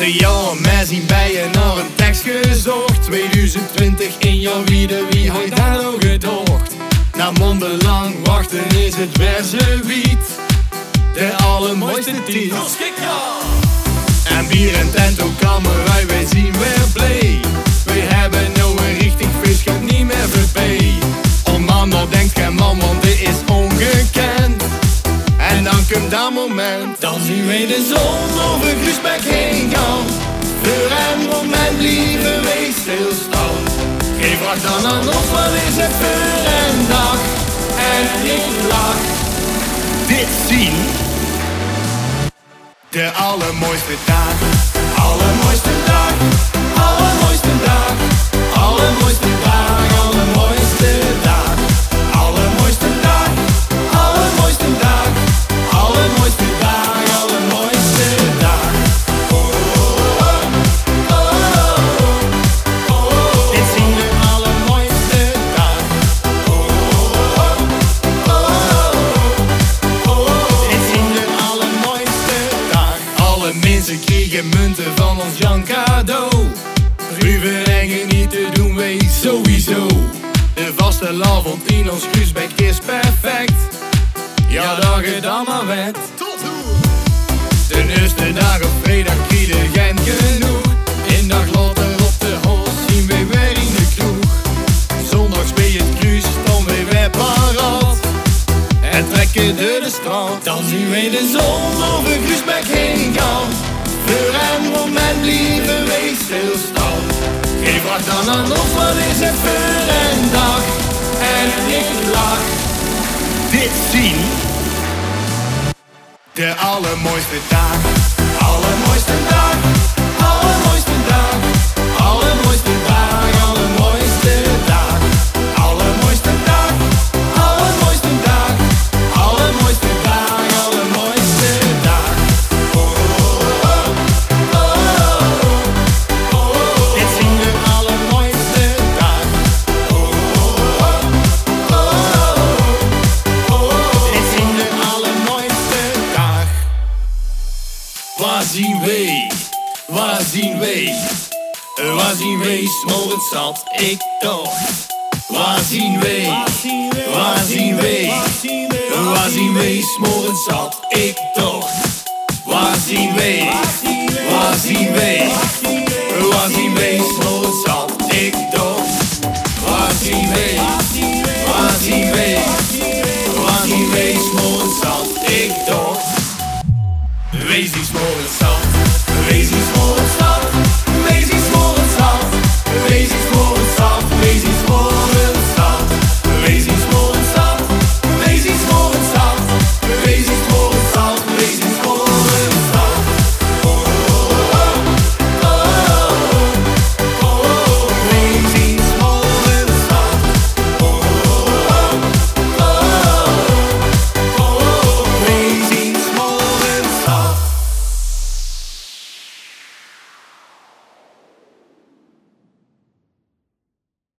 Ja, mij zien bij je naar een tekst gezocht. 2020 in jouw wieden, wie had dat nog gedacht? Na mondenlang wachten is het weer zoiets. De allermooiste tijd. En bier en tent ook kamerij, wij zien weer blij. Wij hebben nou een richtig feest, gaat niet meer voorbij. Oh mama, denkt geen man, want dit is ongekend. En dan komt dat moment, dan zien wij de zon over Groesbeek heen gaan. Voor een moment blijven wij stilstaan. Geen vraag dan aan ons, wat is het voor een dag? En ik lach. Dit zien de allermooiste dag. Allermooiste dag. Allermooiste dag. Allermooiste dag. Allermooiste dag. Allermooiste dag. Allermooiste dag. Allermooiste dag. Allermooiste dag. Dit zien de allermooiste dag. Dit zien de allermooiste dag. Alle mensen kregen munten van ons Jan cadeau. Ruweringen niet te doen, wij sowieso. De vaste avond in ons Groesbeek is perfect. Ja, dat je dan maar weet. De eerste dag op vrijdag kriede geen genoeg. Een dag later op de hol zien wij weer in de kroeg. Zondags bij het kruis staan wij weer paraat. En trekken door de straat. Dan zien wij de zon over Groesbeek heen gaan. Voor een moment blijven wij stilstaan. Geen vraag dan aan ons, wat is het voor een dag? En ik lach. Dit zien de allermooiste dag. Allermooiste dag. Allermooiste dag. Allermooiste dag. Allermooiste dag. Allermooiste dag. Allermooiste dag. Allermooiste dag. Allermooiste dag. Dit zien de allermooiste dag. Dit zien de allermooiste dag. Waar zien wij? Waar zien wij? Waar zien wij? 's morgens zat ik toch. Waar zien wij? Waar zien wij? Waar zien wij? 's morgens zat ik toch. Waar zien wij? Waar zien wij? Waar zien wij?